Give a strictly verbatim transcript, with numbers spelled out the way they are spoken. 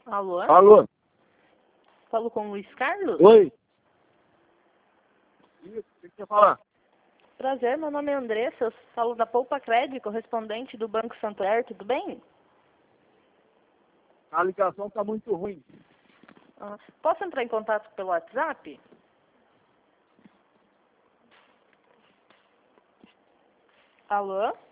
Alô? Alô? Falo com o Luiz Carlos? Oi? Isso, o que você falar? Prazer, meu nome é Andressa, eu falo da Poupa Cred, correspondente do Banco Santander, tudo bem? A ligação tá muito ruim. Ah, posso entrar em contato pelo WhatsApp? Alô?